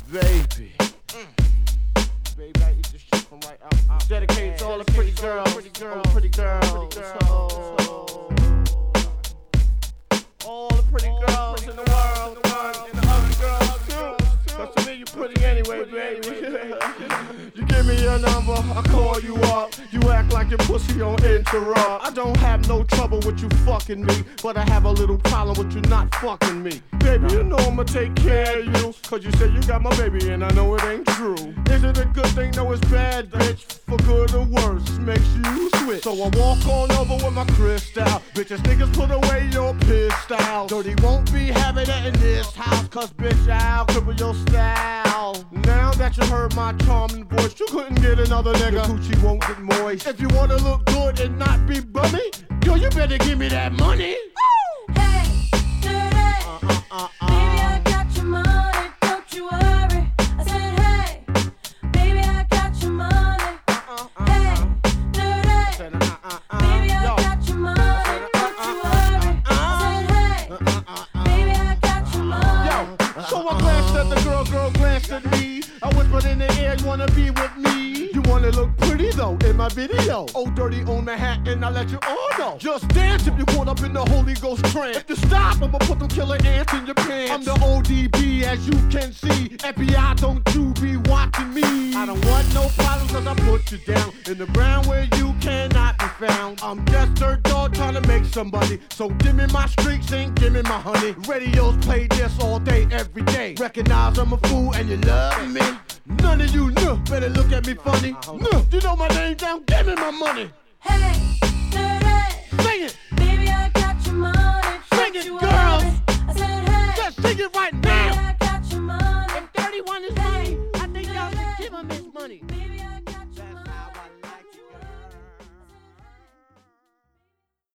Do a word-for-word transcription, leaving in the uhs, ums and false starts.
Baby. Mm. Baby, I eat this shit from right out. out. Dedicated to all the pretty girls, pretty girls, pretty girls, pretty girls. Oh. All the pretty girls in the world, and the ugly girls too. Cause to me you pretty anyway, baby. You give me your number, I call you up. You act like your pussy on interrupt. I don't have no trouble with you fucking me, but I have a little problem with you not fucking me. Baby, you know I'ma take care of you, cause you say you got my baby and I know it ain't true. Is it a good thing? No, it's bad, bitch. For good or worse, it makes you switch. So I walk on over with my crystal. Bitches, niggas, put away your pistol. Dirty won't be having that in this house, cause bitch, I'll cripple your style. Now that you heard my charming voice, you couldn't get another nigga. Your coochie won't get moist. If you wanna look good and not be bummy, girl, you better give me that money. Woo! Hey, dirty. Uh, uh, uh, baby, I got your money, don't you worry. I said, hey, baby, I got your money. Uh, uh, hey, dirty. Said, uh, uh, uh, baby, I yo. got your money, don't you worry. I said, hey, uh, uh, uh, baby, I got your money. Yo, so I glanced at the girl, girl glanced at me. I whispered in the air, you wanna be with me? You wanna look pretty though in my video. Oh, dirty on Manhattan, I let you all know. Just dance if you caught up in the Holy Ghost trance. If you stop, I'ma put them killer ants in your pants. I'm the O D B, as you can see. F B I, don't you be watching me. I don't want no problems, cause I put you down in the ground where you cannot be found. I'm just dirt dog trying to make somebody. So give me my streaks and give me my honey. Radios play this all day, every day. Recognize I'm a fool and you love me. None of you know, better look at me funny. No, you know my name down, give me my money. Hey, dirty. Sing it. Baby, I got your money. Sing it, you girls. worry. I said, hey. Just sing it right Baby, now. I got your money. If thirty-one is money, I think y'all should give him his money. Baby,